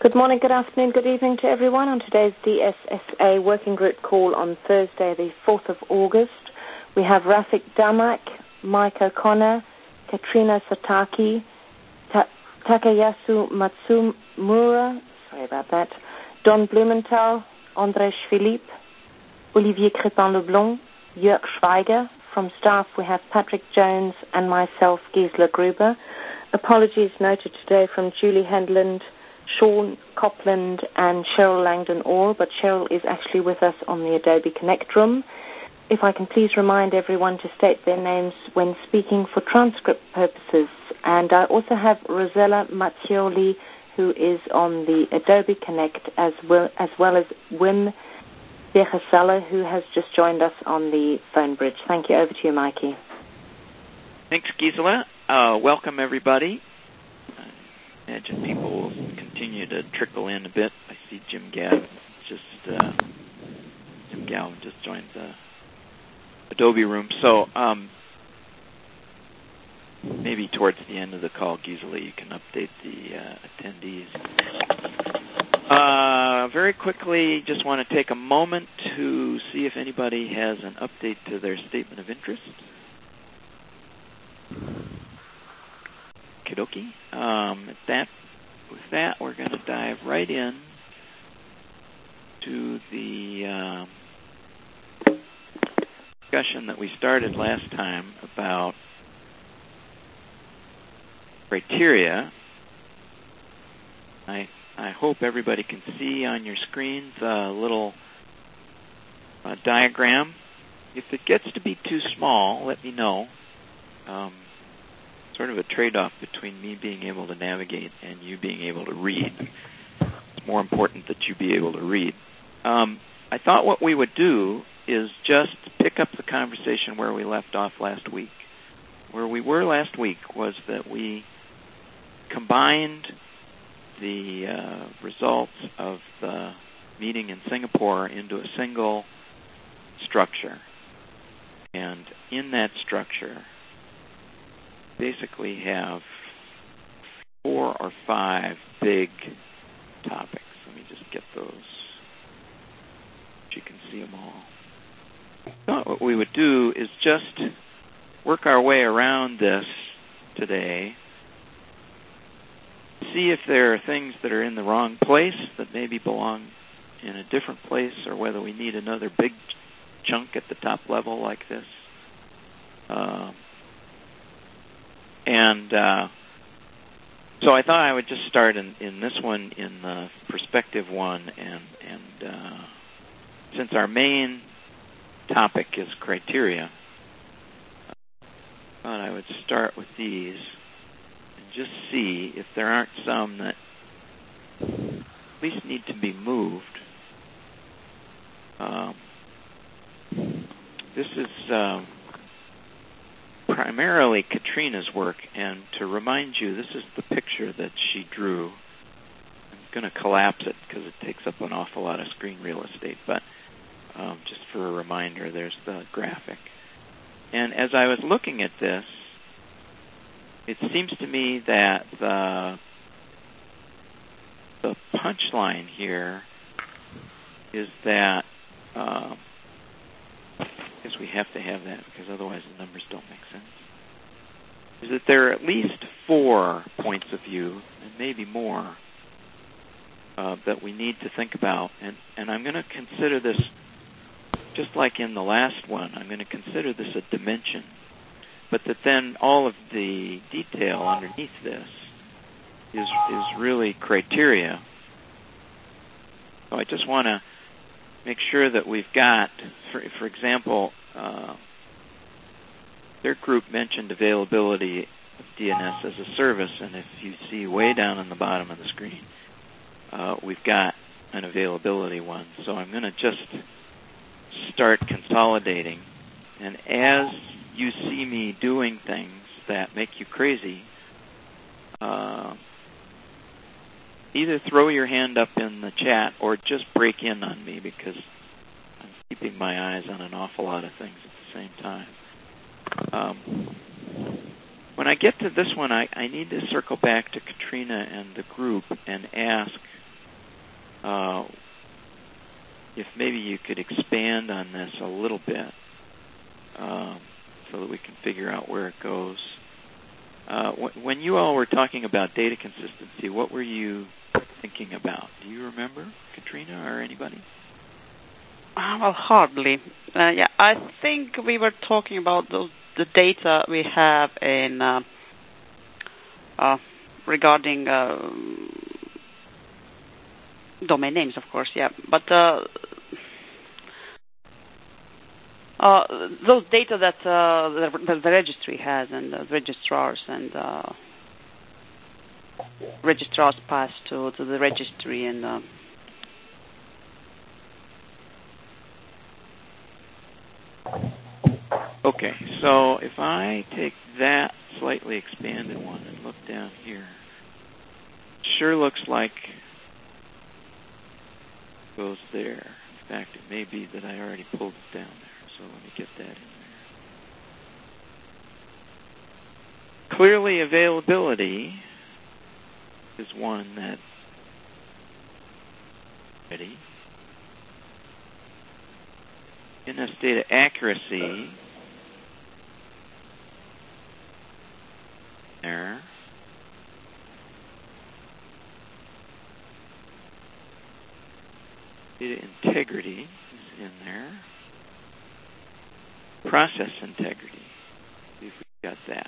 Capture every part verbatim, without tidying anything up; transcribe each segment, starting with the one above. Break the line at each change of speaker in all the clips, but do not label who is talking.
Good morning, good afternoon, good evening to everyone on today's D S S A Working Group call on Thursday, the fourth of August. We have Rafik Damak, Mike O'Connor, Katrina Sataki, Ta- Takayasu Matsumura, sorry about that, Don Blumenthal, André Philippe, Olivier Crépin-Leblond, Jörg Schweiger. From staff, we have Patrick Jones and myself, Gisela Gruber. Apologies noted today from Julie Handland, Sean Copland and Cheryl Langdon-Orr, but Cheryl is actually with us on the Adobe Connect room. If I can please remind everyone to state their names when speaking for transcript purposes. And I also have Rosella Mazzioli, who is on the Adobe Connect, as well as, well as Wim Dechasella, who has just joined us on the phone bridge. Thank you. Over to you, Mikey.
Thanks, Gisela. Uh, welcome, everybody. I imagine people will continue to trickle in a bit. I see Jim Gavin just uh, Jim Gavin just joined the Adobe room. So um, maybe towards the end of the call, Gisela, you can update the uh, attendees. Uh, very quickly, just want to take a moment to see if anybody has an update to their statement of interest. Okie dokie. Um, that, with that, we're going to dive right in to the um, discussion that we started last time about criteria. I I hope everybody can see on your screens a little uh, diagram. If it gets to be too small, let me know. Um, sort of a trade-off between me being able to navigate and you being able to read. It's more important that you be able to read. Um, I thought what we would do is just pick up the conversation where we left off last week. Where we were last week was that we combined the uh, results of the meeting in Singapore into a single structure. And in that structure, basically have four or five big topics. Let me just get those so you can see them all. So what we would do is just work our way around this today, see if there are things that are in the wrong place that maybe belong in a different place, or whether we need another big chunk at the top level like this. Uh, And uh, so I thought I would just start in, in this one, in the perspective one, and, and uh, since our main topic is criteria, I thought I would start with these and just see if there aren't some that at least need to be moved. Um, this is... Um, primarily Katrina's work, and to remind you, this is the picture that she drew. I'm going to collapse it because it takes up an awful lot of screen real estate, but um, just for a reminder, there's the graphic. And as I was looking at this, it seems to me that the, the punchline here is that uh, I guess we have to have that because otherwise the numbers don't make sense, is that there are at least four points of view, and maybe more, uh, that we need to think about. And, and I'm going to consider this, just like in the last one, I'm going to consider this a dimension, but that then all of the detail underneath this is, is really criteria. So I just want to make sure that we've got, for, for example, uh, their group mentioned availability of D N S as a service, and if you see way down on the bottom of the screen, uh, we've got an availability one. So I'm going to just start consolidating, and as you see me doing things that make you crazy, uh, either throw your hand up in the chat or just break in on me, because I'm keeping my eyes on an awful lot of things at the same time. Um, when I get to this one, I, I need to circle back to Katrina and the group and ask uh, if maybe you could expand on this a little bit um, so that we can figure out where it goes. Uh, wh- when you all were talking about data consistency, what were you thinking about? Do you remember, Katrina, or anybody?
Uh, well, hardly. Uh, yeah, I think we were talking about the, the data we have in uh, uh, regarding uh, domain names, of course. Yeah, but uh, uh, those data that uh, the, the registry has and the registrars and uh, registrars pass to to the registry and. Uh,
Okay, so if I take that slightly expanded one and look down here, it sure looks like it goes there. In fact, it may be that I already pulled it down there, so let me get that in there. Clearly, availability is one that ready. N S data accuracy there. Data integrity is in there. Process integrity. See if we got that.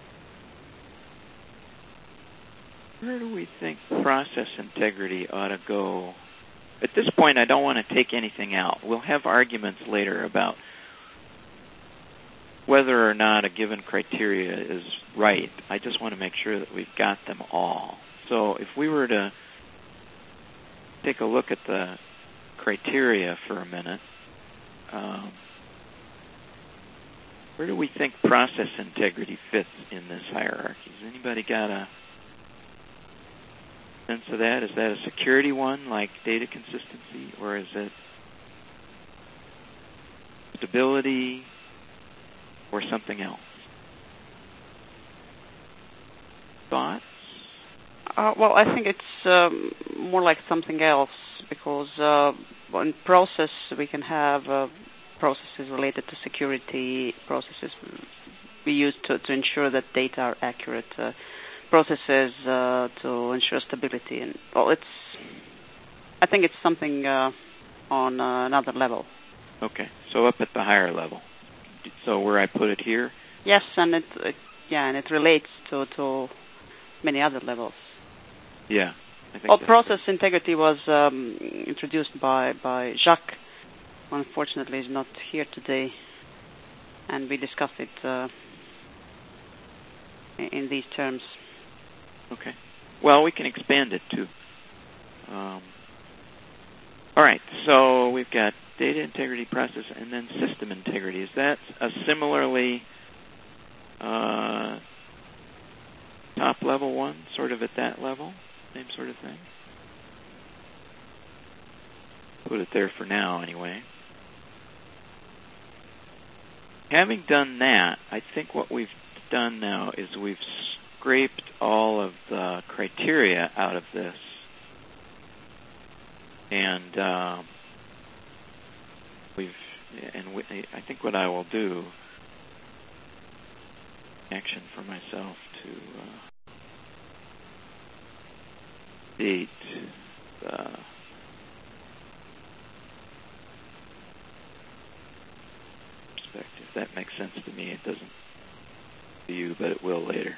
Where do we think process integrity ought to go? At this point, I don't want to take anything out. We'll have arguments later about whether or not a given criteria is right. I just want to make sure that we've got them all. So if we were to take a look at the criteria for a minute, um, where do we think process integrity fits in this hierarchy? Has anybody got a sense of that? Is that a security one like data consistency, or is it stability, or something else? Thoughts?
Uh, well, I think it's um, more like something else because uh, in process we can have uh, processes related to security, processes we use to, to ensure that data are accurate, uh, processes uh, to ensure stability, and well, it's. I think it's something uh, on uh, another level.
Okay, so up at the higher level. So where I put it here?
Yes, and it, it yeah, and it relates to, to many other levels.
Yeah. I think
well, process
good.
integrity was um, introduced by, by Jacques. Unfortunately, he's not here today, and we discussed it uh, in these terms.
Okay. Well, we can expand it too. Um, all right. So we've got data integrity, process, and then system integrity. Is that a similarly uh, top level one, sort of at that level? Same sort of thing? Put it there for now, anyway. Having done that, I think what we've done now is we've scraped all of the criteria out of this. And uh, we've, and we, I think what I will do, action for myself to uh, date the perspective. That makes sense to me. It doesn't to you, but it will later.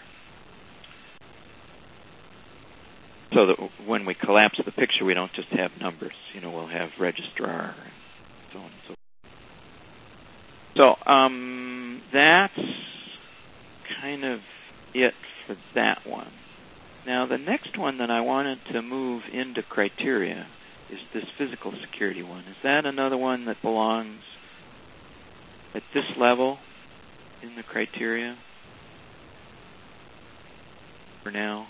So that when we collapse the picture, we don't just have numbers. You know, we'll have registrar and so on and so forth. So um, that's kind of it for that one. Now, the next one that I wanted to move into criteria is this physical security one. Is that another one that belongs at this level in the criteria for now?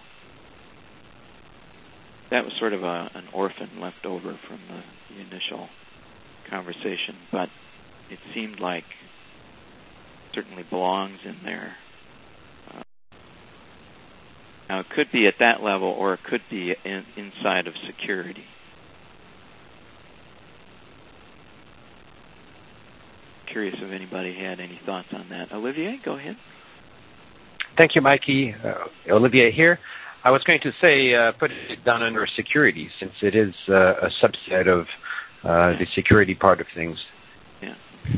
That was sort of a, an orphan left over from the, the initial conversation, but it seemed like it certainly belongs in there. Uh, now, it could be at that level, or it could be in, inside of security. curious if anybody had any thoughts on that. Olivier, go ahead.
Thank you, Mikey. Uh, Olivier here. I was going to say uh, put it down under security, since it is uh, a subset of uh, the security part of things.
Yeah.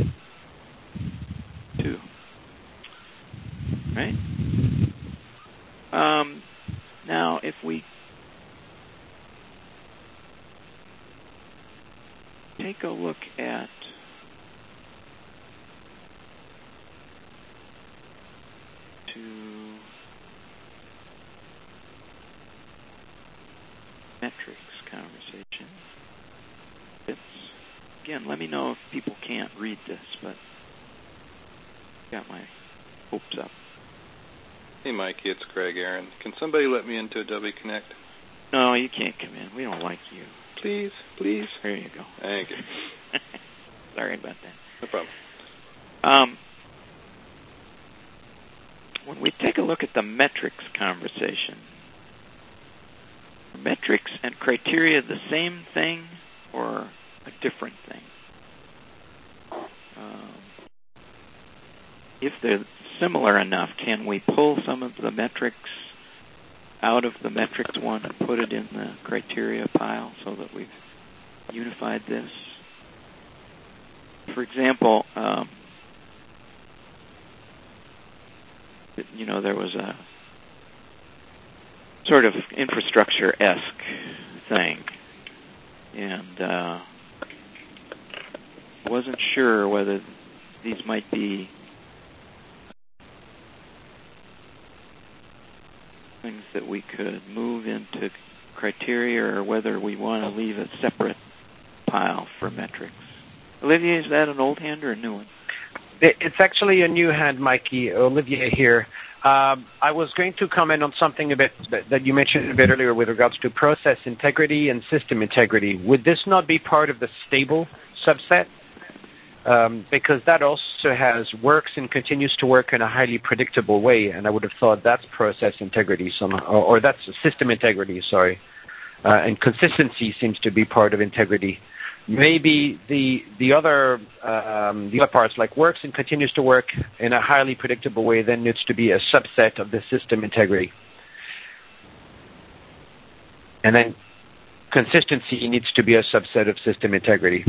Two. Right? Um, now, if we take a look at to metrics conversation. It's, again, let me know if people can't read this, but got my hopes up.
Hey, Mikey, it's Greg Aaron. Can somebody let me into Adobe Connect?
No, you can't come in. We don't like you.
Please, please.
There you go.
Thank you.
Sorry about that.
No problem.
Um, when we take a look at the metrics conversation, are metrics and criteria the same thing or a different thing? Um, if they're similar enough, can we pull some of the metrics out of the metrics one and put it in the criteria pile so that we've unified this? For example, um, you know, there was a sort of infrastructure-esque thing, and uh, wasn't sure whether these might be things that we could move into criteria or whether we want to leave a separate pile for metrics. Olivier, is that an old hand or a new one?
It's actually a new hand, Mikey. Olivier here. Um, I was going to comment on something a bit that you mentioned a bit earlier with regards to process integrity and system integrity. Would this not be part of the stable subset? Um, because that also has works and continues to work in a highly predictable way, and I would have thought that's process integrity, somehow, or, or that's system integrity, sorry. Uh, and consistency seems to be part of integrity. Maybe the the other um, the other parts, like works and continues to work in a highly predictable way, then needs to be a subset of the system integrity. And then consistency needs to be a subset of system integrity.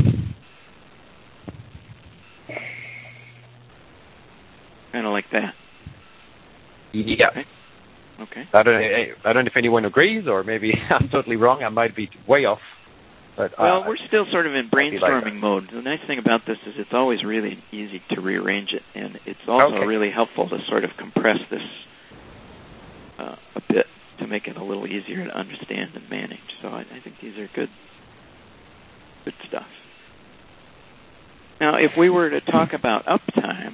Kind of like that.
Yeah.
Okay. okay.
I don't. I don't know if anyone agrees, or maybe I'm totally wrong. I might be way off. But
well,
uh,
we're still sort of in brainstorming
like
mode. The nice thing about this is it's always really easy to rearrange it, and it's also
okay.
really helpful to sort of compress this uh, a bit to make it a little easier to understand and manage. So I, I think these are good, good stuff. Now, if we were to talk about uptime,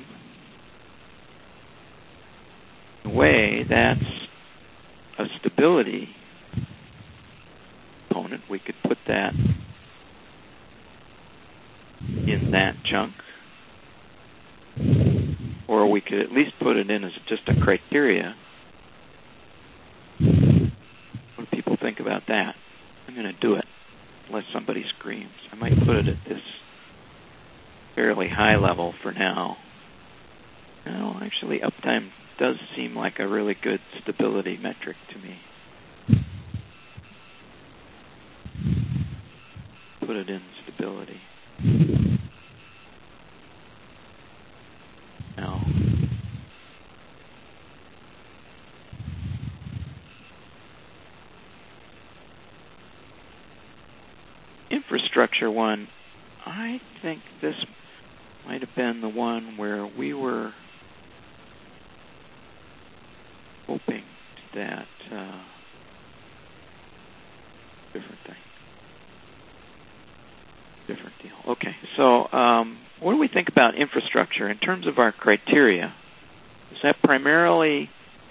in a way, that's a stability component. We could put that in that chunk, or we could at least put it in as just a criteria. What do people think about that? I'm going to do it, unless somebody screams. I might put it at this fairly high level for now. No, actually, uptime does seem like a really good stability metric to me. Put it in stability. Now, infrastructure one, I think this might have been the one where we were hoping that uh, different thing. Different deal. Okay, so um, what do we think about infrastructure in terms of our criteria? Is that primarily,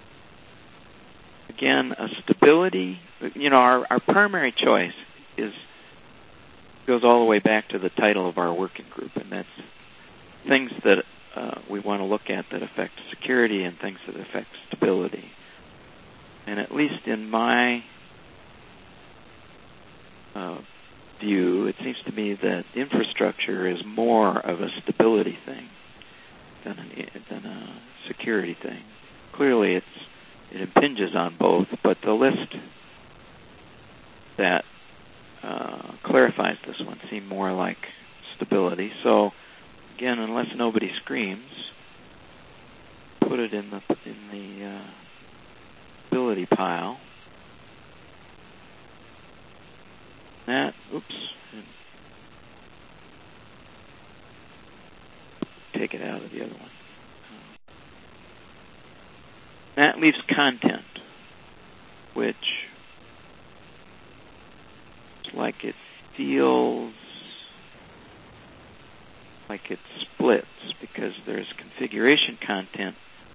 again, a stability? You know, our, our primary choice is goes all the way back to the title of our working group, and that's things that uh, we want to look at that affect security and things that affect stability. And at least in my uh, view, it seems to me that infrastructure is more of a stability thing than, an, than a security thing. Clearly, it's it impinges on both, but the list that uh, clarifies this one seemed more like stability. So, again, unless nobody screams, put it in the in the uh, stability pile. That, oops, take it out of the other one. That leaves content, which is like it feels like it splits because there's configuration content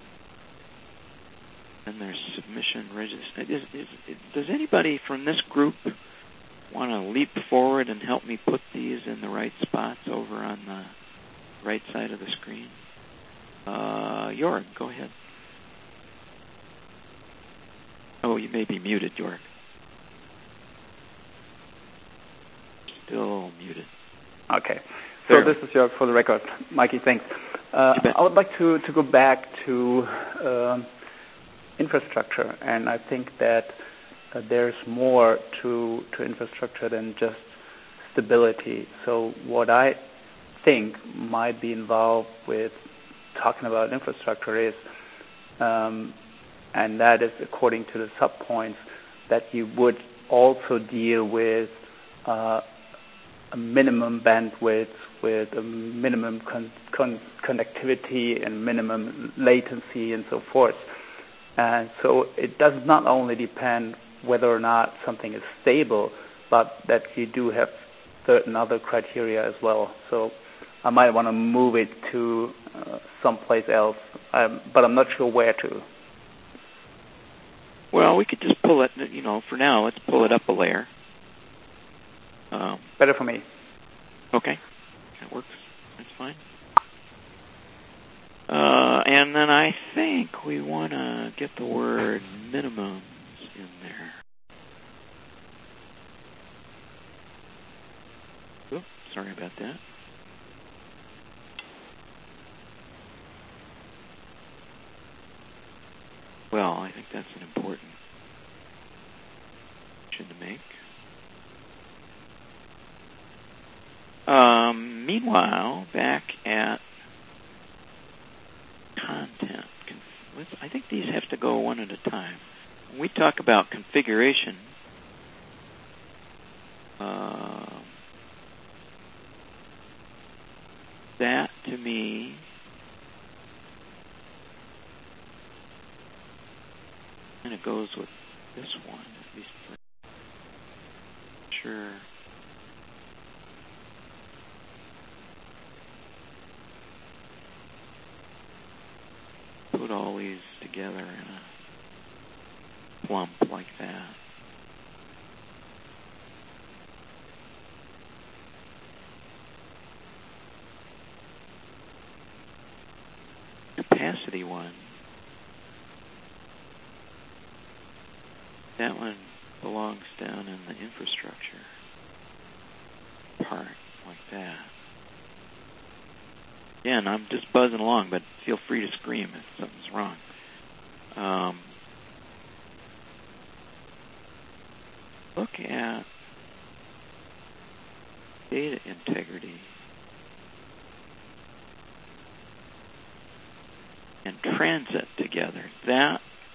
and there's submission register. Is, is, is, does anybody from this group want to leap forward and help me put these in the right spots over on the right side of the screen? Uh, Jorg, go ahead. Oh, you may be muted, Jorg. Still muted.
Okay. So there. This is Jorg for the record. Mikey, thanks. Uh, I would like to, to go back to uh, infrastructure, and I think that uh, there's more to, to infrastructure than just stability. So what I think might be involved with talking about infrastructure is um, and that is according to the subpoints that you would also deal with uh, a minimum bandwidth, with a minimum con- con- connectivity and minimum latency and so forth. And so it does not only depend whether or not something is stable, but that you do have certain other criteria as well. So I might want to move it to uh, someplace else, um, but I'm not sure where to.
Well, we could just pull it, you know, for now, let's pull it up a layer. Um,
Better for me.
Okay. That works. That's fine. Uh, and then I think we want to get the word minimums in there. Oops, sorry about that. Well, I think that's an important to make. Um, meanwhile, back at content, let's, I think these have to go one at a time. When we talk about configuration, uh, that to me kind of goes with this one, at least for sure. Put all these together in a clump like that. Capacity one, that one belongs down in the infrastructure part like that. Again, I'm just buzzing along, but feel free to scream if something's wrong. Um, look at data integrity and transit together. That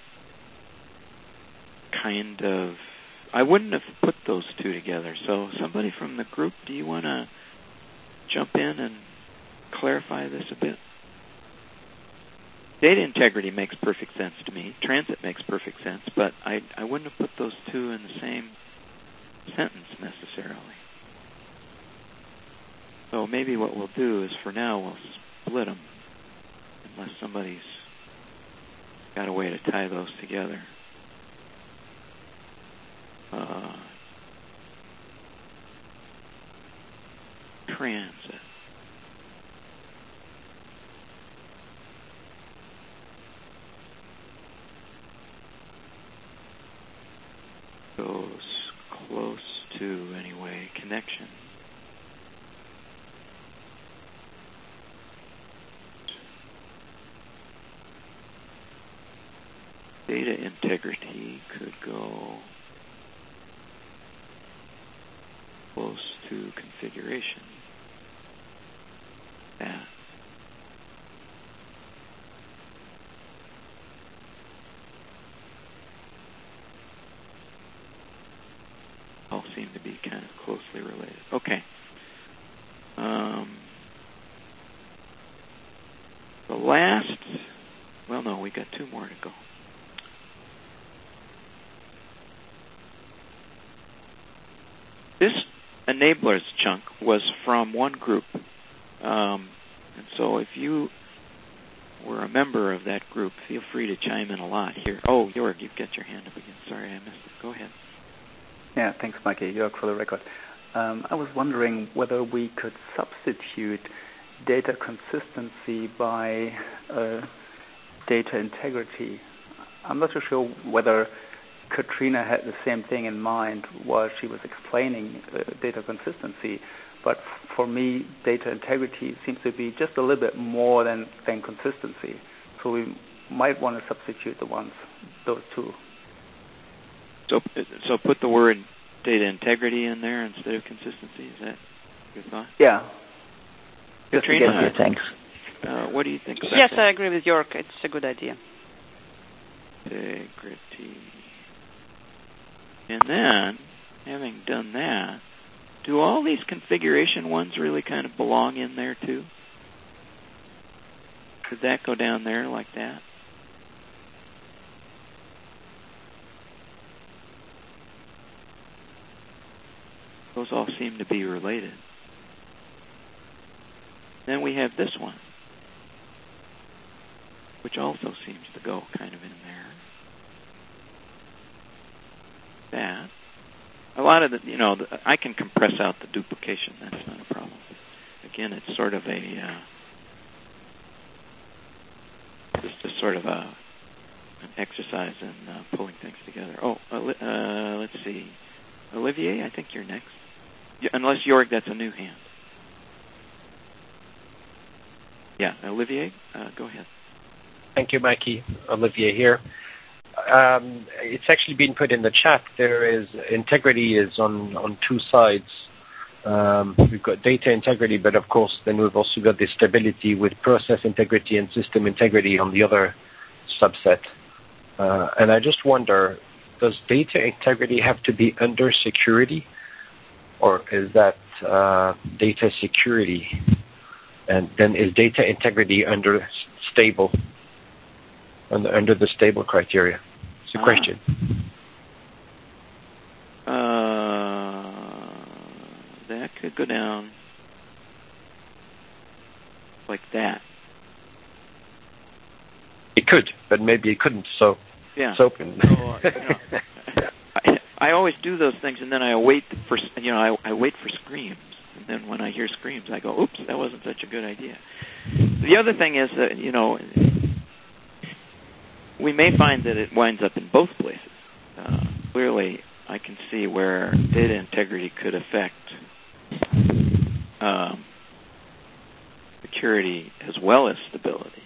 kind of, I wouldn't have put those two together. So somebody from the group, do you want to jump in and clarify this a bit? Data integrity makes perfect sense to me. Transit makes perfect sense, but I, I wouldn't have put those two in the same sentence necessarily. So maybe what we'll do is for now we'll split them unless somebody's got a way to tie those together. Uh, transit. Goes close to, anyway, a connection. Data integrity could go close to configuration. That. All seem to be kind of closely related. Okay. Um, the last, well, no, we got two more to go. This enablers chunk was from one group. Um, and so if you were a member of that group, feel free to chime in a lot here. Oh, Jörg, you've got your hand up again. Sorry, I missed it. Go ahead.
Yeah, thanks, Mikey. Jörg for the record. Um, I was wondering whether we could substitute data consistency by uh, data integrity. I'm not so sure whether Katrina had the same thing in mind while she was explaining uh, data consistency, but f- for me, data integrity seems to be just a little bit more than, than consistency. So we might want to substitute the ones, those two.
So, so put the word data integrity in there instead of consistency. Is that your thought?
Yeah.
Katrina,
thanks.
Uh, what do you think about
yes,
that?
I agree with Jörg. It's a good idea.
Integrity. And then, having done that, do all these configuration ones really kind of belong in there too? Could that go down there like that? Those all seem to be related. Then we have this one, which also seems to go kind of in there. That. A lot of the, you know, the, I can compress out the duplication. That's not a problem. Again, it's sort of a, uh, just a sort of a, an exercise in uh, pulling things together. Oh, uh, let's see. Olivier, I think you're next. Yeah, unless Jörg, that's a new hand. Yeah, Olivier, uh, go ahead.
Thank you, Mikey. Olivier here. Um, it's actually been put in the chat. There is integrity is on, on two sides. Um, we've got data integrity, but of course, then we've also got the stability with process integrity and system integrity on the other subset. Uh, and I just wonder, does data integrity have to be under security, or is that uh, data security? And then is data integrity under stable, under, under the stable criteria? It's a
ah.
question.
Uh, that could go down like that.
It could, but maybe it couldn't. So
yeah.
it's open.
So, uh, you know, I, I always do those things, and then I wait for you know I, I wait for screams, and then when I hear screams, I go, "Oops, that wasn't such a good idea." The other thing is that you know we may find that it winds up in both places. Uh, clearly, I can see where data integrity could affect um, security as well as stability.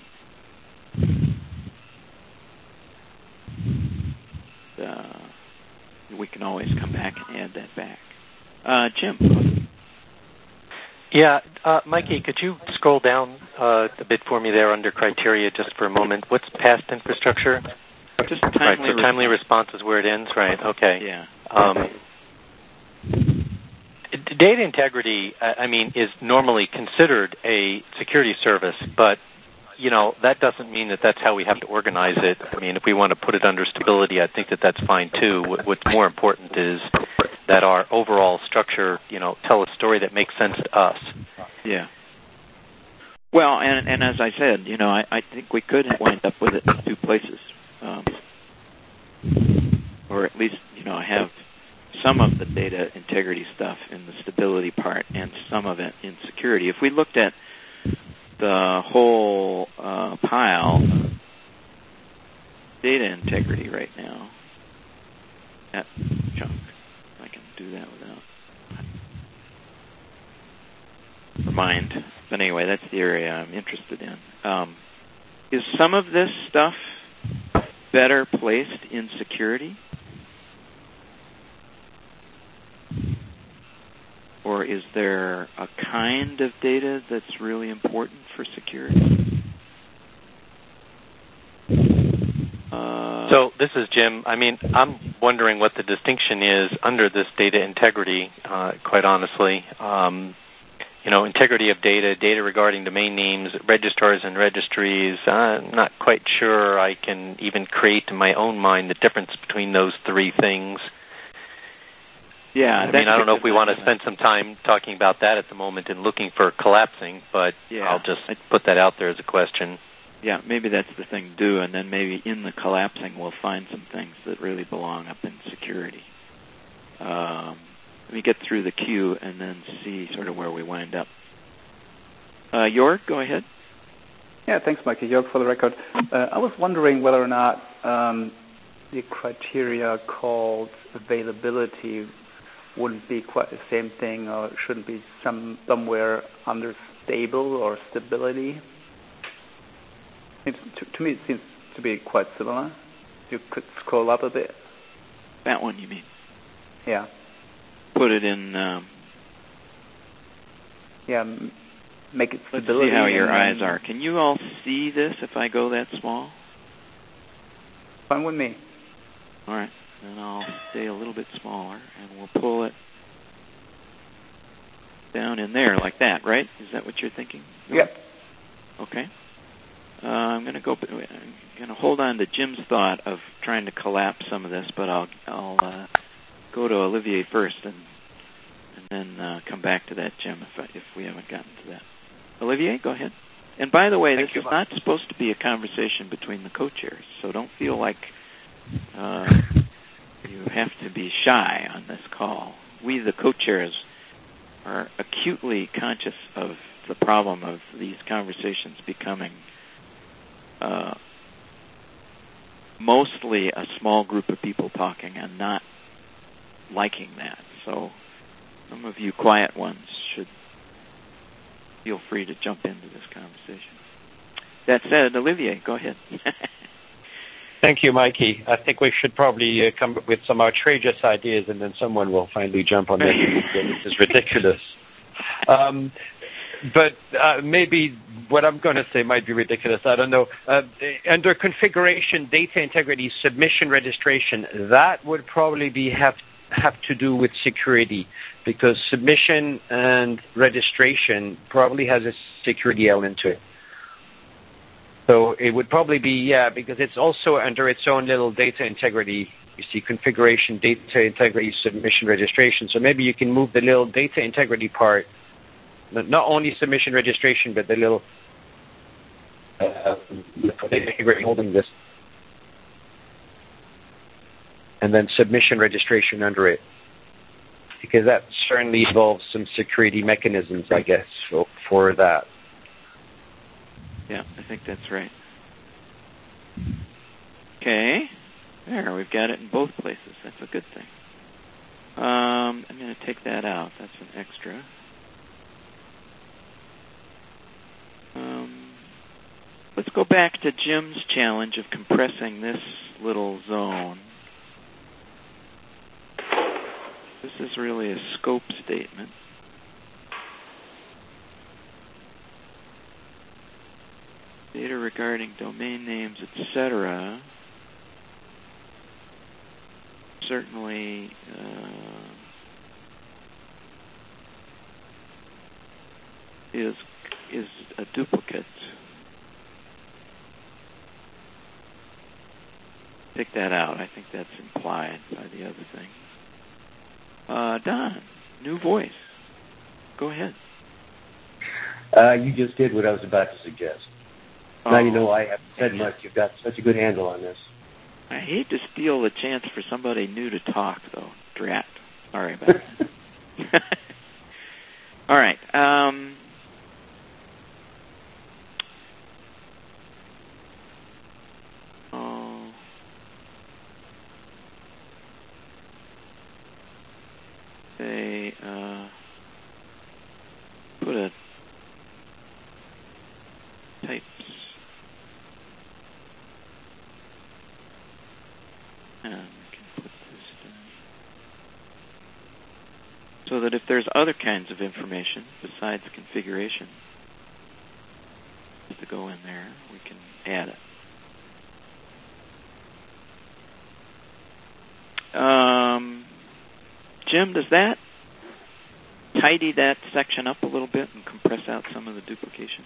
Uh, we can always come back and add that back. Uh, Jim.
Yeah, uh, Mikey, could you scroll down uh, a bit for me there under criteria just for a moment? What's past infrastructure?
Just timely
right, so
response.
timely response is where it ends, right? Okay.
Yeah.
Um, data integrity, I mean, is normally considered a security service, but you know, that doesn't mean that that's how we have to organize it. I mean, if we want to put it under stability, I think that that's fine too. What's more important is that our overall structure, you know, tell a story that makes sense to us.
Yeah. Well, and and as I said, you know, I, I think we could wind up with it in two places, um, or at least, you know, have some of the data integrity stuff in the stability part and some of it in security. If we looked at the whole uh, pile of data integrity right now, that chunk, I can do that without mind. But anyway, that's the area I'm interested in. Um, is some of this stuff better placed in security? Or is there a kind of data that's really important for security? Uh,
so this is Jim. I mean, I'm wondering what the distinction is under this data integrity, uh, quite honestly. Um, you know, integrity of data, data regarding domain names, registrars and registries. I'm not quite sure I can even create in my own mind the difference between those three things.
Yeah,
I mean, I don't know if we want to spend some time talking about that at the moment and looking for collapsing, but yeah. I'll just put that out there as a question.
Yeah, maybe that's the thing to do, and then maybe in the collapsing we'll find some things that really belong up in security. Um, let me get through the queue and then see sort of where we wind up. Uh, Jörg, go ahead.
Yeah, thanks, Mikey. Jörg, for the record. Uh, I was wondering whether or not um, the criteria called availability wouldn't be quite the same thing, or shouldn't be some somewhere under stable or stability. It, to, to me, it seems to be quite similar. You could scroll up a bit.
That one, you mean?
Yeah.
Put it in. Um,
yeah, m- make it stability.
Let's see how your eyes are. Can you all see this if I go that small?
Fine with me.
All right. Then I'll stay a little bit smaller, and we'll pull it down in there like that, right? Is that what you're thinking?
Yep.
Okay. Uh, I'm going to go. I'm going to hold on to Jim's thought of trying to collapse some of this, but I'll I'll uh, go to Olivier first, and and then uh, come back to that, Jim, if I, if we haven't gotten to that. Olivier, go ahead. And by the way,
Thank
this
you,
is not supposed to be a conversation between the co-chairs, so don't feel like uh, you have to be shy on this call. We, the co-chairs, are acutely conscious of the problem of these conversations becoming uh, mostly a small group of people talking and not liking that. So some of you quiet ones should feel free to jump into this conversation. That said, Olivier, go ahead.
Thank you, Mikey. I think we should probably uh, come up with some outrageous ideas, and then someone will finally jump on this. This is ridiculous. Um, but uh, maybe what I'm going to say might be ridiculous. I don't know. Uh, under configuration, data integrity, submission registration, that would probably be have have to do with security, because submission and registration probably has a security element to it. So it would probably be, yeah, because it's also under its own little data integrity. You see configuration, data integrity, submission, registration. So maybe you can move the little data integrity part, not only submission registration, but the little uh, data integrity holding this, and then submission registration under it, because that certainly involves some security mechanisms, I guess, for, for that.
Yeah, I think that's right. Okay. There, we've got it in both places. That's a good thing. Um, I'm going to take that out. That's an extra. Um, let's go back to Jim's challenge of compressing this little zone. This is really a scope statement. Data regarding domain names, et cetera. Certainly uh, is is a duplicate. Take that out. I think that's implied by the other thing. Uh, Don, new voice. Go ahead.
Uh, you just did what I was about to suggest.
Oh.
Now you know I haven't said much. You've got such a good handle on this.
I hate to steal the chance for somebody new to talk, though. Drat. Sorry about that. All right. Um, oh. Say, uh, put a types. And we can put this down. So that if there's other kinds of information besides configuration to go in there, we can add it. Um, Jim, does that tidy that section up a little bit and compress out some of the duplication?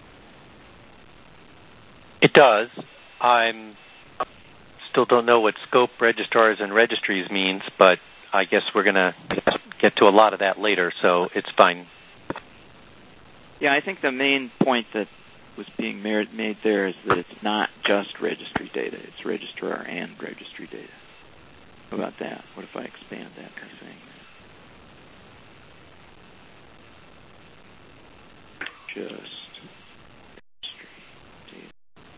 It does. I'm still don't know what scope registrars and registries means, but I guess we're going to get to a lot of that later, so it's fine.
Yeah, I think the main point that was being made there is that it's not just registry data. It's registrar and registry data. How about that? What if I expand that by saying that? Just registry data.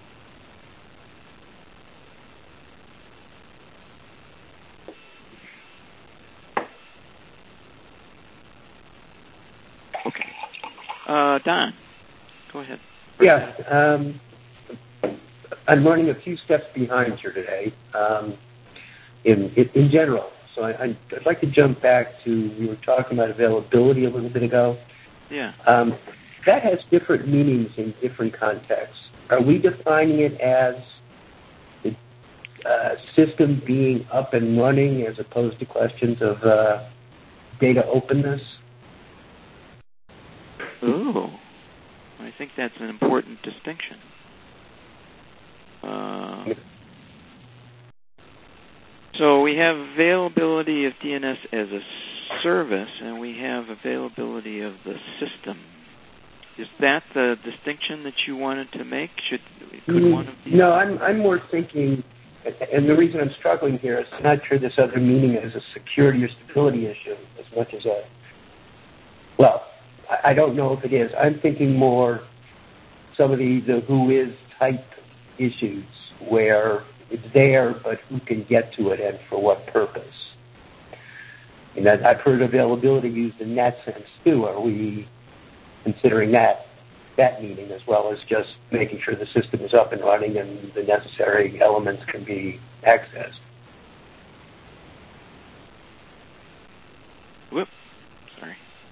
Okay. Uh, Don, go ahead.
Yeah, um, I'm running a few steps behind here today um, in, in in general. So I, I'd like to jump back to, we were talking about availability a little bit ago.
Yeah.
Um, that has different meanings in different contexts. Are we defining it as the uh, system being up and running as opposed to questions of uh, data openness?
Ooh. I think that's an important distinction. Uh, so we have availability of D N S as a service, and we have availability of the system. Is that the distinction that you wanted to make? Should could
mm,
one of these?
No, I'm I'm more thinking, and the reason I'm struggling here is I'm not sure this other meaning is a security or stability issue as much as a. Well, I don't know if it is. I'm thinking more some of the, the who is type issues where it's there, but who can get to it and for what purpose. And I've heard availability used in that sense too. Are we considering that that meaning as well as just making sure the system is up and running and the necessary elements can be accessed?
Whoop. Sorry.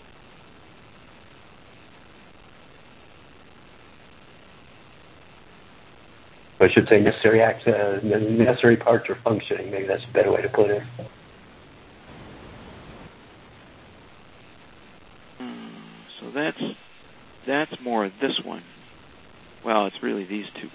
I should say necessary access, necessary parts are functioning. Maybe that's a better way to put it.
Mm, so that's that's more this one. Well, it's really these two,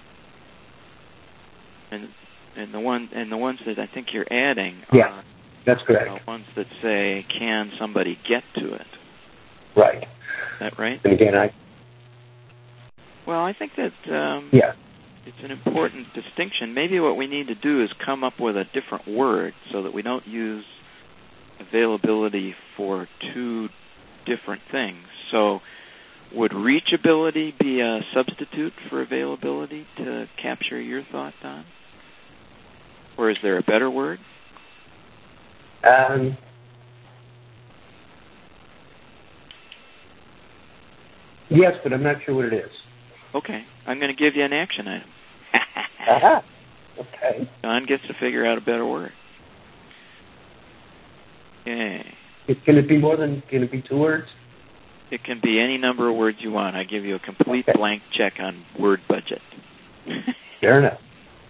and and the one and the ones that I think you're adding.
Yeah,
are,
that's correct.
You know, ones that say, "Can somebody get to it?"
Right.
Is that right?
And again, I.
Well, I think that. Um,
yeah.
It's an important distinction. Maybe what we need to do is come up with a different word so that we don't use availability for two different things. So would reachability be a substitute for availability to capture your thought, Don? Or is there a better word?
Um, yes, but I'm not sure what it is.
Okay. I'm going to give you an action item.
uh-huh. Okay.
Don gets to figure out a better word. Okay.
It, can it be more than, can it be two words?
It can be any number of words you want. I give you a complete
okay.
blank check on word budget.
Fair enough.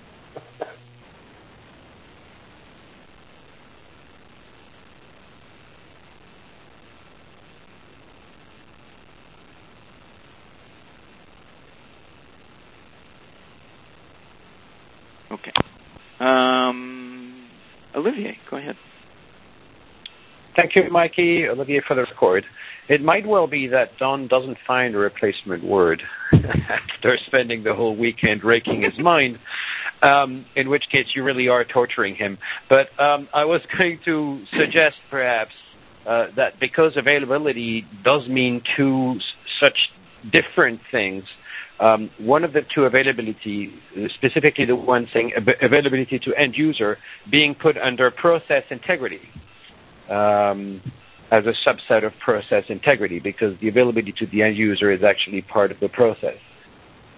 Okay. Um, Olivier, go ahead.
Thank you, Mikey. Olivier for the record. It might well be that Don doesn't find a replacement word after spending the whole weekend raking his mind, um, in which case you really are torturing him. But um, I was going to suggest perhaps uh, that because availability does mean two s- such different things, Um, one of the two availability, specifically the one saying ab- availability to end user, being put under process integrity um, as a subset of process integrity, because the availability to the end user is actually part of the process.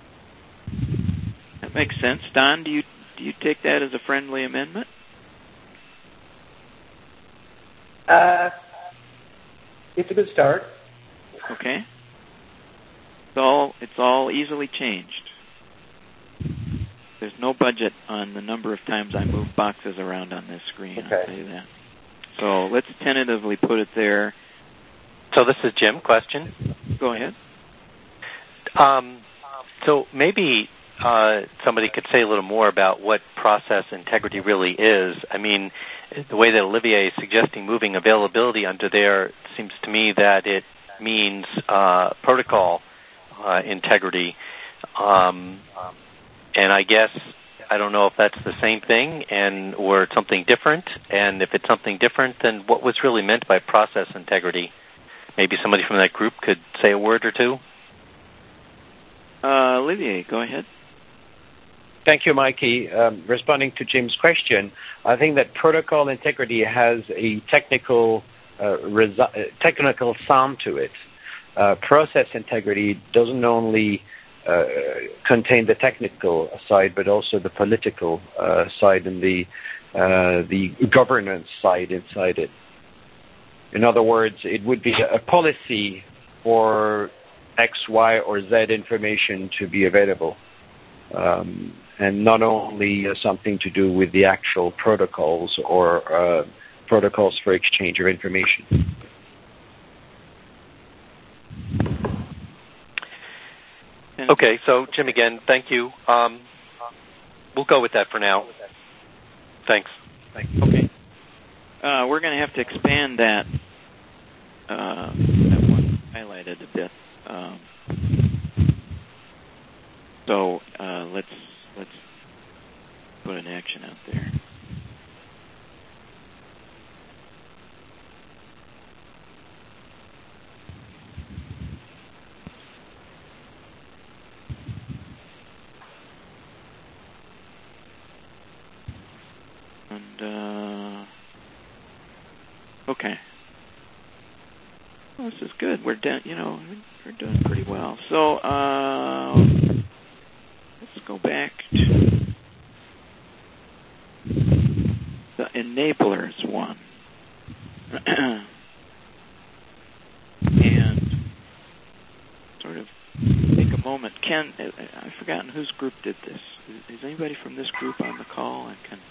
That makes sense. Don, do you do you take that as a friendly amendment?
Uh, it's a good start.
Okay. It's all it's all easily changed. There's no budget on the number of times I move boxes around on this screen.
Okay.
I'll tell you that. So let's tentatively put it there.
So this is Jim. Question.
Go ahead.
Um, so maybe uh, somebody could say a little more about what process integrity really is. I mean, the way that Olivier is suggesting moving availability under there seems to me that it means uh, protocol uh, integrity. Um, and I guess I don't know if that's the same thing and or something different. And if it's something different, then what was really meant by process integrity? Maybe somebody from that group could say a word or two.
Uh, Olivier, go ahead.
Thank you, Mikey. Um, responding to Jim's question, I think that protocol integrity has a technical uh, resu- technical sound to it. Uh, process integrity doesn't only uh, contain the technical side, but also the political uh, side and the uh, the governance side inside it. In other words, it would be a policy for X, Y, or Z information to be available, um, and not only uh, something to do with the actual protocols or uh, protocols for exchange of information.
Okay, so Jim again, thank you. Um, we'll go with that for now. Thanks.
Thanks. Okay. Uh, we're going to have to expand that, uh, that one highlighted a bit. Um, so uh, let's let's put an action out there. And uh, okay. Well, this is good. We're doing, you know, we're doing pretty well. So uh, let's go back to the enablers one, and sort of take a moment. Ken, I've forgotten whose group did this. Is anybody from this group on the call and can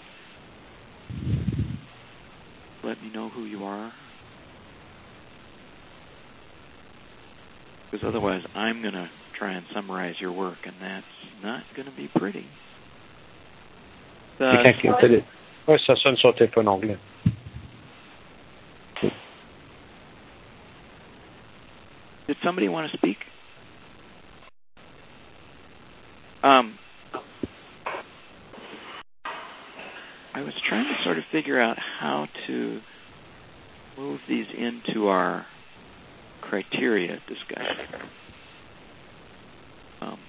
let me know who you are? Because otherwise I'm going to try and summarize your work, and that's not going to be pretty. Uh,
Quelqu'un qui a télé... Oui, ça sonne sur téléphone anglais.
Did somebody want to speak? Um, I was trying to sort of figure out how to move these into our criteria discussion. Um,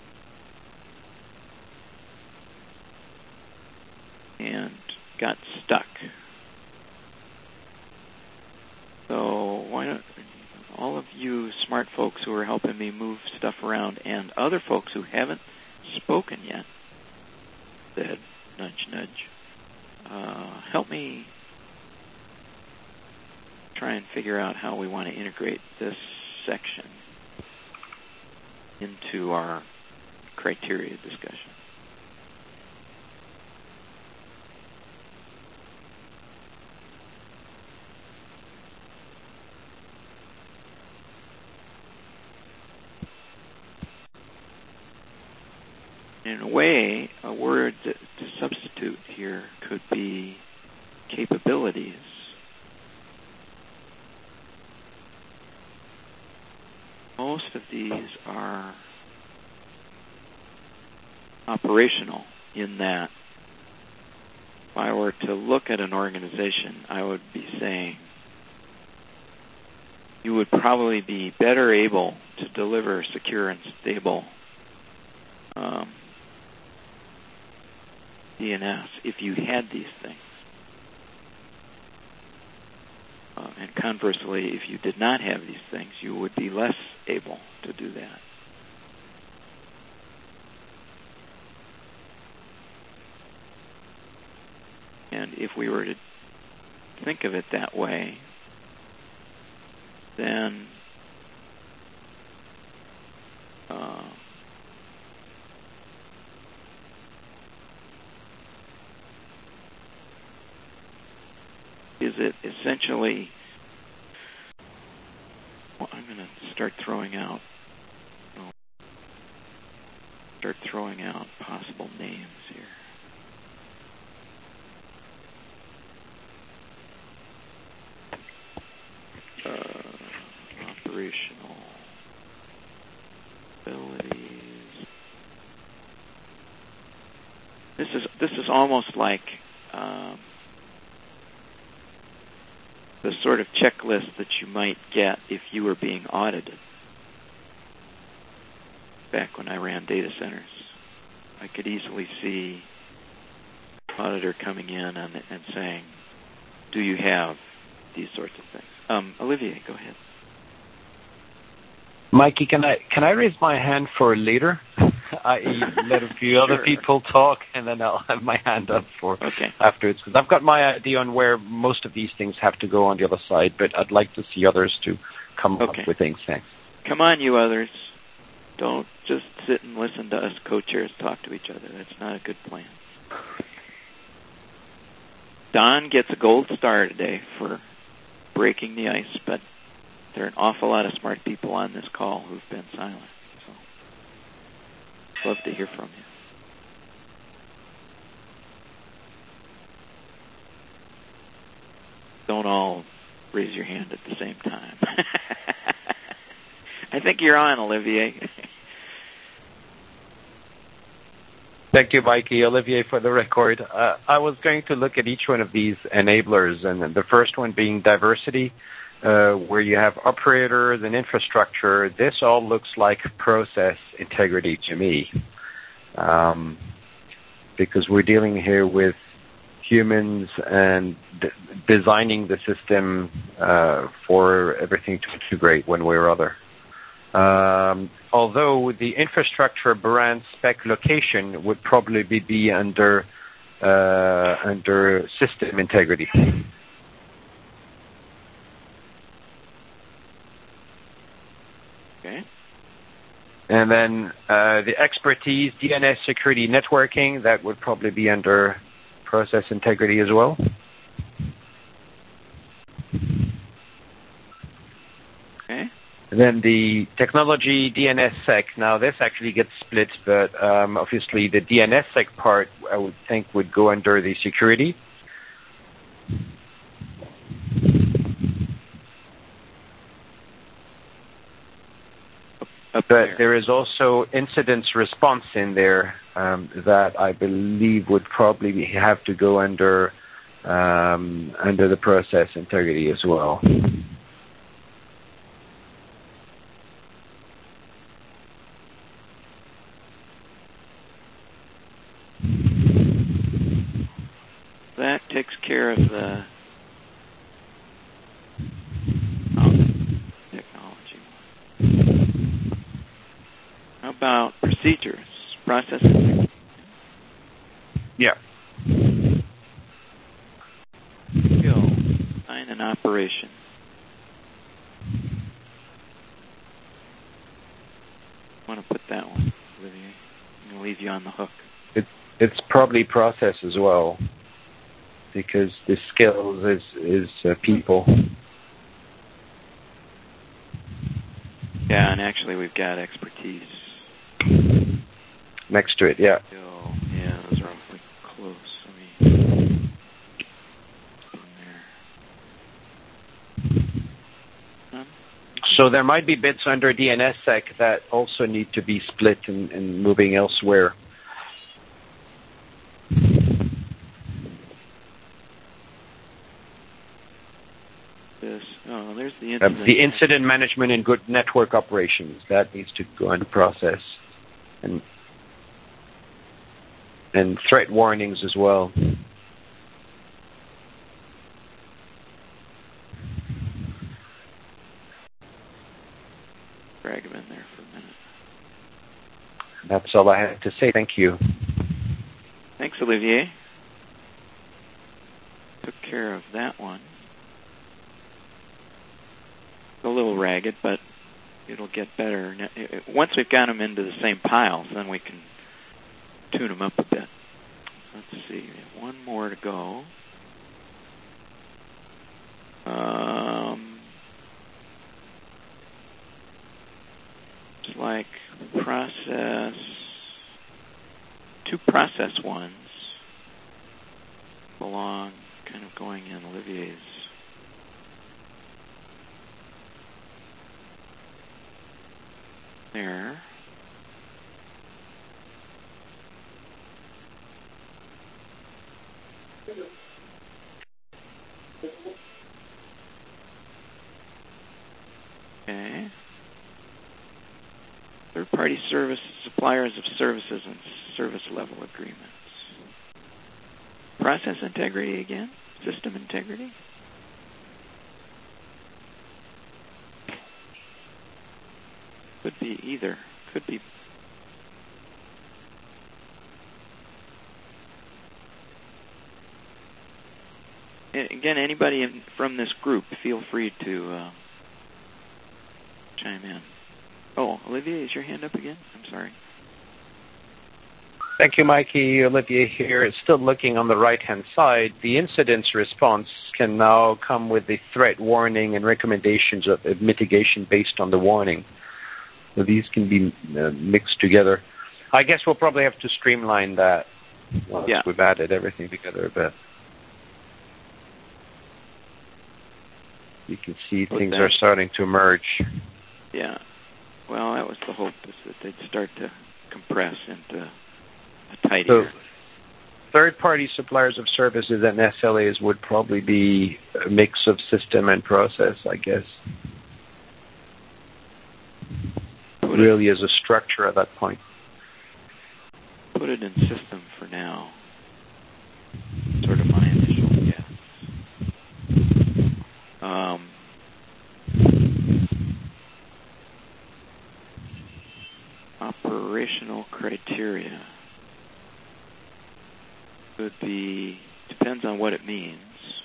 and got stuck. So why don't all of you smart folks who are helping me move stuff around and other folks who haven't spoken yet, said nudge nudge, uh, help me try and figure out how we want to integrate this section into our criteria discussion. In a way, a word that, to substitute here could be capabilities. Most of these are operational in that if I were to look at an organization, I would be saying you would probably be better able to deliver secure and stable um, D N S if you had these things. Uh, and conversely, if you did not have these things, you would be less able to do that. if we were to think of it that way, then uh, is it essentially, well, I'm going to start throwing out oh, start throwing out possible names here. Uh, operational abilities. This is this is almost like um, the sort of checklist that you might get if you were being audited. Back when I ran data centers, I could easily see an auditor coming in and, and saying, "Do you have these sorts of things?" Um, Olivier, go ahead.
Mikey, can I can I raise my hand for later? I let a few other
Sure.
people talk, and then I'll have my hand up for
okay.
afterwards. Because I've got my idea on where most of these things have to go on the other side, but I'd like to see others to come
okay.
up with things. Thanks.
Come on, you others. Don't just sit and listen to us co-chairs talk to each other. That's not a good plan. Don gets a gold star today for breaking the ice, but there are an awful lot of smart people on this call who've been silent. So, love to hear from you. Don't all raise your hand at the same time. I think you're on, Olivier.
Thank you, Mikey. Olivier, for the record. Uh, I was going to look at each one of these enablers, and the first one being diversity, uh, where you have operators and infrastructure. This all looks like process integrity to me, um, because we're dealing here with humans and d- designing the system uh, for everything to integrate one way or other. Um, although the infrastructure brand spec location would probably be under uh, under system integrity.
Okay.
And then uh, the expertise, D N S security networking, that would probably be under process integrity as well.
Okay.
And then the technology D N S sec. Now this actually gets split, but um, obviously the D N S sec part I would think would go under the security.
Up
But
there.
there is also incident response in there um, that I believe would probably be, have to go under um, under the process integrity as well.
That takes care of the oh, technology. How about procedures, processes?
Yeah.
Skill, design, and operation. I want to put that one, Olivier. I'm going to leave you on the hook.
It, it's probably process as well, because the skills is is uh, people.
Yeah, and actually we've got expertise
Next to it, yeah.
Skill. Yeah, those are awfully close. Let me in there. Um,
So there might be bits under D N S sec that also need to be split and, and moving elsewhere.
this. Oh, there's the
Uh,
incident.
the incident management and good network operations, that needs to go into process. And and threat warnings as well.
Drag him in there for a minute.
That's all I have to say. Thank you.
Thanks, Olivier. care of that one. A little ragged, but it'll get better. Once we've got them into the same piles, then we can tune them up a bit. Let's see, one more to go. Um, it's like process, two process ones belong kind of going in Olivier's there. Okay. Third-party service suppliers of services and service level agreements. Process integrity again? System integrity? Could be either. Could be. Again, anybody in, from this group, feel free to uh, chime in. Oh, Olivier, is your hand up again? I'm sorry.
Thank you, Mikey. Olivier here. It's still looking on the right-hand side. The incidence response can now come with the threat warning and recommendations of, of mitigation based on the warning. So these can be uh, mixed together. I guess we'll probably have to streamline that once
yeah.
we've added everything together a bit. You can see
Put
things
that.
are starting to merge.
Yeah. Well, that was the hope, is that they'd start to compress into a tidier.
So third-party suppliers of services and S L As would probably be a mix of system and process, I guess.
Put
really
it,
as a structure at that point.
Put it in system for now. Sort of my initial guess. Um, operational criteria could be, depends on what it means.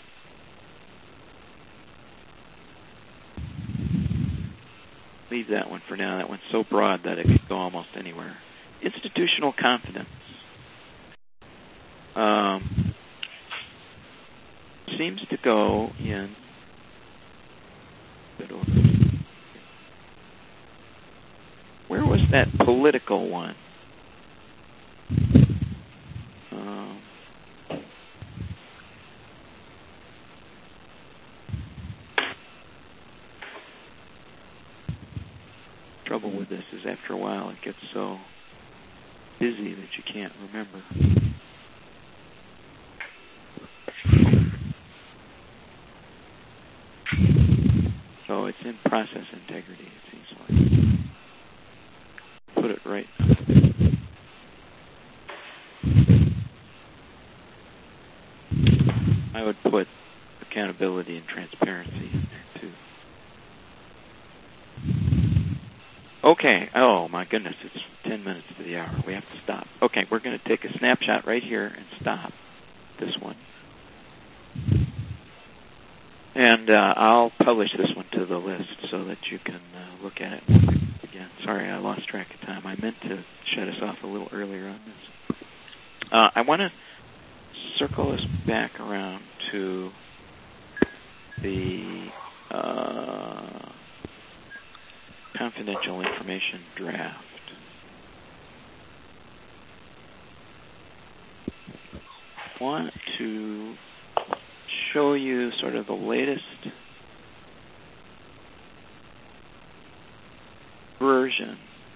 Leave that one for now. That one's so broad that it could go almost anywhere. Institutional confidence. Um, seems to go in. Where was that political one? Um, trouble with this is after a while it gets so busy that you can't remember. So it's in process integrity, it seems like. Put it right now. I would put accountability and transparency in there too. Okay. Oh my goodness, it's ten minutes to the hour. We have to stop. Okay, we're going to take a snapshot right here and stop this one. And uh, I'll publish this one to the list so that you can uh, look at it again. Sorry, I lost track of time. I meant to shut us off a little earlier on this. Uh, I want to circle us back around to the uh, confidential information draft. I want to show you sort of the latest version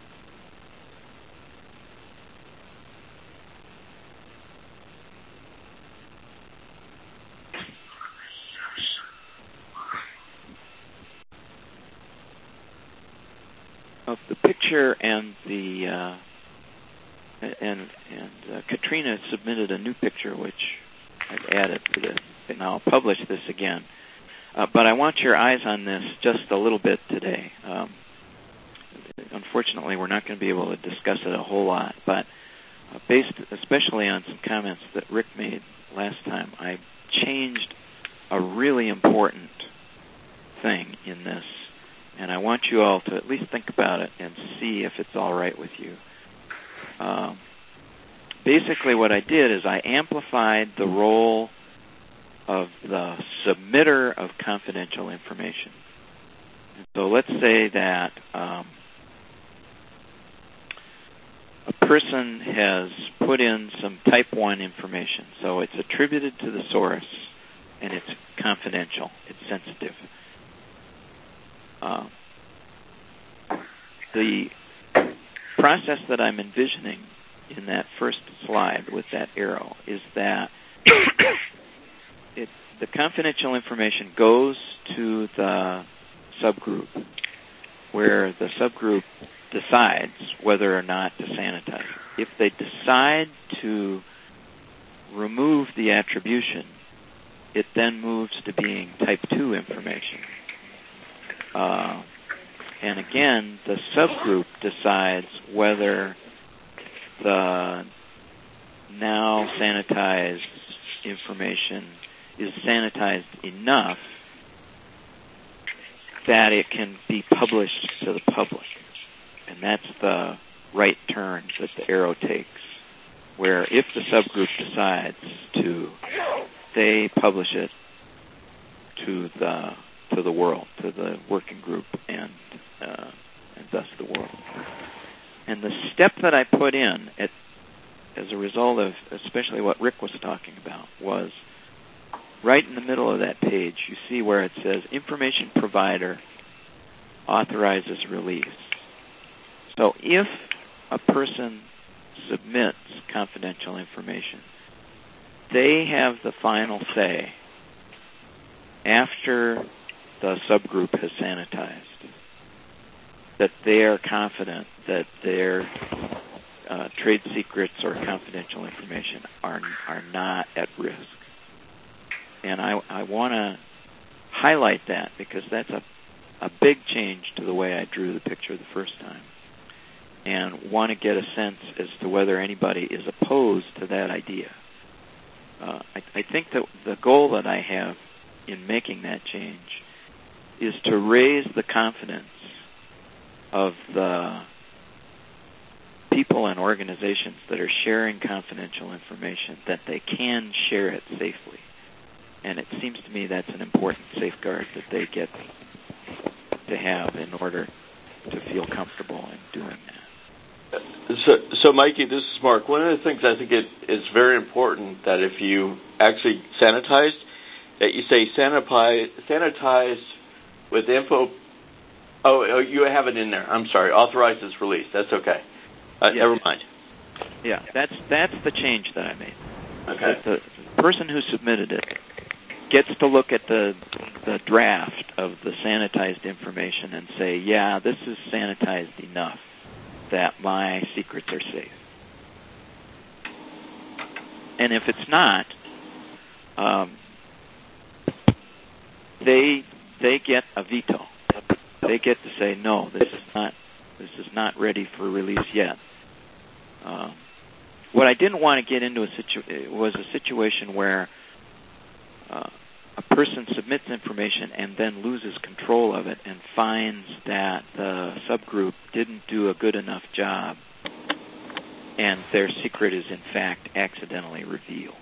of the picture and the uh, and and uh, Katrina submitted a new picture which I've added to this, and I'll publish this again. Uh, but I want your eyes on this just a little bit today. Um, unfortunately, we're not going to be able to discuss it a whole lot, but uh, based especially on some comments that Rick made last time, I changed a really important thing in this, and I want you all to at least think about it and see if it's all right with you. Um, basically what I did is I amplified the role of the submitter of confidential information. And so let's say that um, a person has put in some type one information, so it's attributed to the source, and it's confidential, it's sensitive. Uh, the process that I'm envisioning in that first slide with that arrow is that it, the confidential information goes to the subgroup, where the subgroup decides whether or not to sanitize. If they decide to remove the attribution, it then moves to being type two information. Uh, and again, the subgroup decides whether the now sanitized information is sanitized enough that it can be published to the public. And that's the right turn that the arrow takes, where if the subgroup decides to, they publish it to the to the world, to the working group, and uh, and thus the world. And the step that I put in, at, as a result of especially what Rick was talking about, was right in the middle of that page. You see where it says information provider authorizes release. So if a person submits confidential information, they have the final say after the subgroup has sanitized, that they are confident that their uh, trade secrets or confidential information are are not at risk. And I, I want to highlight that because that's a, a big change to the way I drew the picture the first time, and want to get a sense as to whether anybody is opposed to that idea. Uh, I, I think that the goal that I have in making that change is to raise the confidence of the people and organizations that are sharing confidential information that they can share it safely. And it seems to me that's an important safeguard that they get to have in order to feel comfortable in doing that.
So, so Mikey, this is Mark. One of the things I think it is very important that if you actually sanitized, that you say sanitize, sanitized with info. Oh, oh, you have it in there. I'm sorry. Authorizes release. That's okay. Uh,
yeah.
Never mind.
Yeah, that's that's the change that I made.
Okay.
The, the person who submitted it gets to look at the the draft of the sanitized information and say, yeah, this is sanitized enough that my secrets are safe. And if it's not, um, they they get a veto. They get to say, no, this is not this is not ready for release yet. Um, what I didn't want to get into a situ- was a situation where uh, a person submits information and then loses control of it and finds that the subgroup didn't do a good enough job and their secret is in fact accidentally revealed.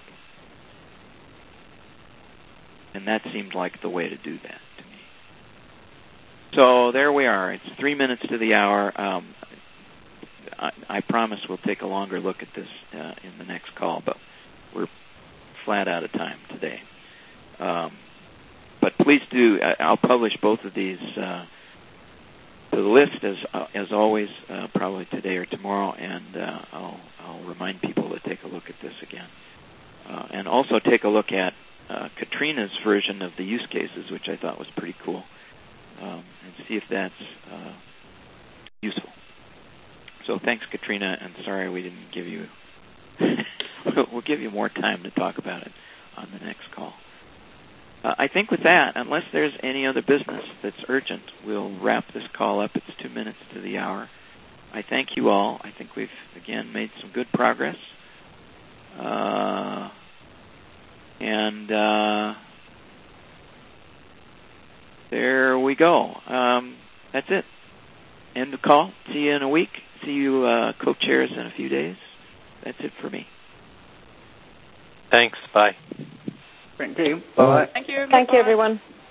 And that seemed like the way to do that to me. So there we are. It's three minutes to the hour. Um, I, I promise we'll take a longer look at this uh, in the next call, but we're flat out of time today. Um, but please do. I'll publish both of these uh, to the list as uh, as always, uh, probably today or tomorrow, and uh, I'll I'll remind people to take a look at this again, uh, and also take a look at uh, Katrina's version of the use cases, which I thought was pretty cool, um, and see if that's uh, useful. So thanks, Katrina, and sorry we didn't give you. We'll give you more time to talk about it on the next call. Uh, I think with that, unless there's any other business that's urgent, we'll wrap this call up. It's two minutes to the hour. I thank you all. I think we've, again, made some good progress. Uh, and uh, there we go. Um, that's it. End the call. See you in a week. See you uh, co-chairs in a few days. That's it for me.
Thanks. Bye.
Thank you.
Bye. Thank you.
Thank
Bye.
you, everyone.